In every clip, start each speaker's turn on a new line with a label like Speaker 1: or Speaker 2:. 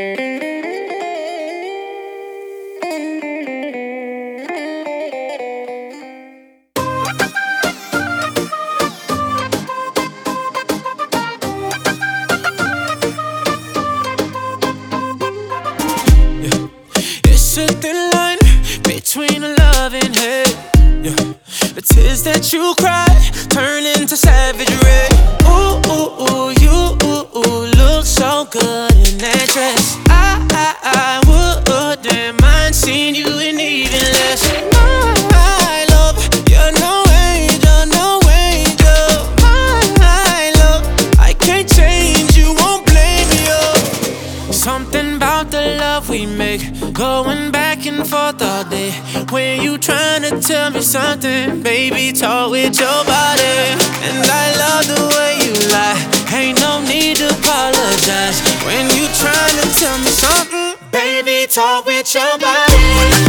Speaker 1: It's a thin line between love and hate. The tears that you cry turn into savagery. Ooh, ooh, ooh, you look so good in that dress. I wouldn't mind seeing you in even less. My love, you're no angel, no angel. My love, I can't change, you won't blame me. Something about the love we make, going back and forth all day. When you tryna tell me something, baby, talk with your body. And I love the way you lie, ain't no need to apologize. When you tryna tell me something, baby, talk with your body.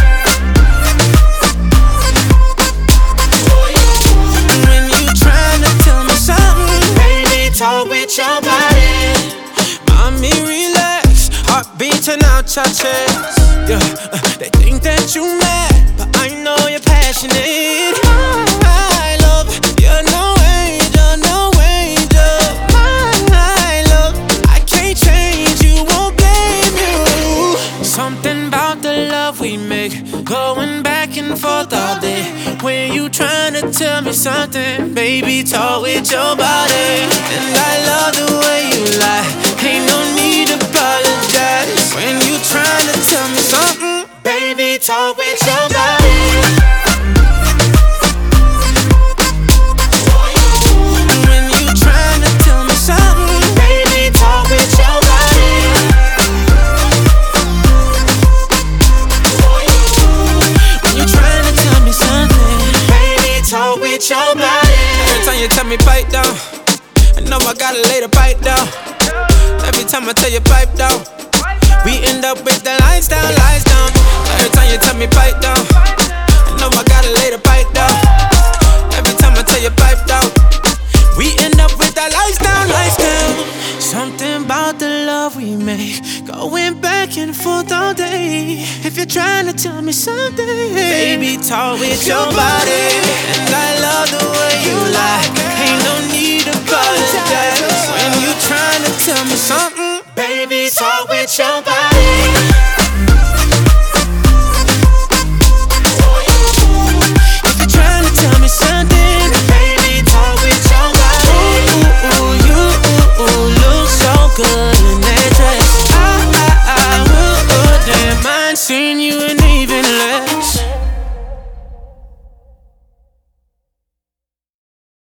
Speaker 1: When you tryna tell me something, baby, talk with your body. Mommy, relax, heart beating out your chest. They think that you mad, but I know you're passionate. My love, you're no angel, no angel. My love, I can't change, you won't blame you. Something about the love we make, going back and forth all day. When you tryna tell me something, baby, talk with your body. And I love the way you lie, ain't no need to apologize. When you tryna tell me something, baby, talk with your body. When you tryna tell me something, baby, talk with your body. When you tryna tell me something, baby, talk with your body. Every time you tell me pipe down, I know I gotta lay the pipe down. Every time I tell you pipe down, we end up with the lights down, lights down. Every time you tell me pipe down, I know I gotta lay the pipe down. Every time I tell you pipe down, we end up with the lights down, lights down. Something about the love we make, going back and forth all day. If you're trying to tell me something, baby, talk with your body. And I love the way you lie, ain't no need to apologize. When you trying to tell me something, baby, talk with your body.